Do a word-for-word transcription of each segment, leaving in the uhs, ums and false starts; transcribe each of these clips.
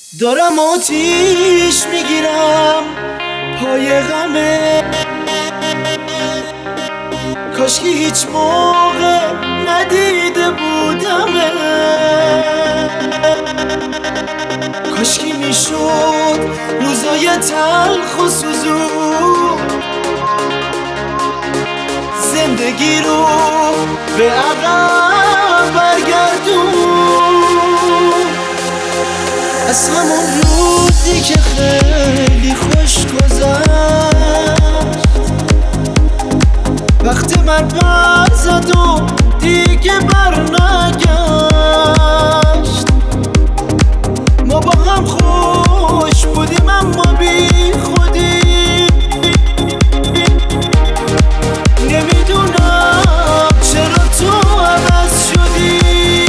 دارم آتیش میگیرم پای غمه، کاشکی هیچ موقع ندیده بودمه، کاشکی میشد روزای تلخ و سوزون زندگی رو به عقب برگردون. از همون روزی که خیلی خوش گذشت، وقتی من بر زد و دیگه بر نگشت، ما با هم خوش بودیم اما بی خودی، نمیدونم چرا تو عوض شدی.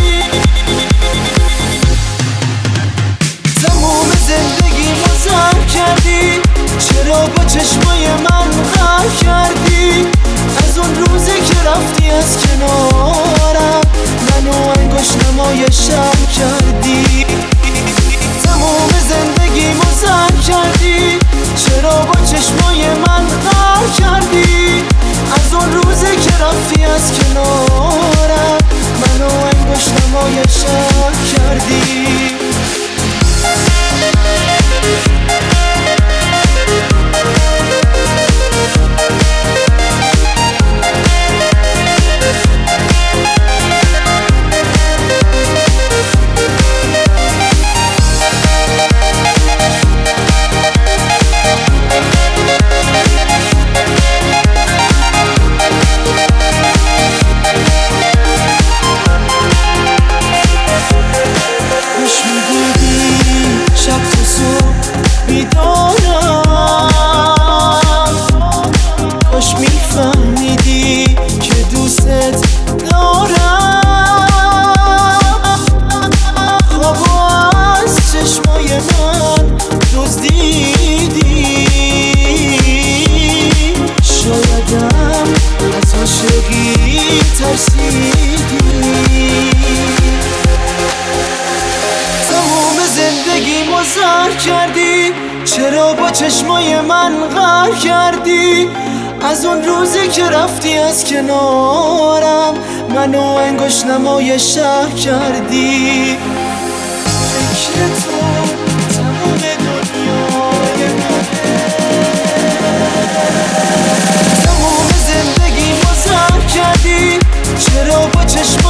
تموم زندگی ما زم کردی، چرا با چشمای من غر کردی؟ از اون روزی که رفتی از کنارم منو انگشت نمای شب کردی. تموم زندگی ما زم کردی، چرا با چشمای من غر کردی؟ از اون روزی که رفتی از کنارم منو انگشت نمای شب کردی. کاش میفهمیدی که دوست دارم، خوابو از چشمای من دزدیدی، شایدم از عاشقی ترسیدی. تموم زندگی مزر کردی، چرا با چشمای من غر کردی؟ از اون روزی که رفتی از کنارم منو انگشت نمای شب کردی. فکر تو تمام دنیای منه، تموم زندگی مزر کردی، چرا با چشمای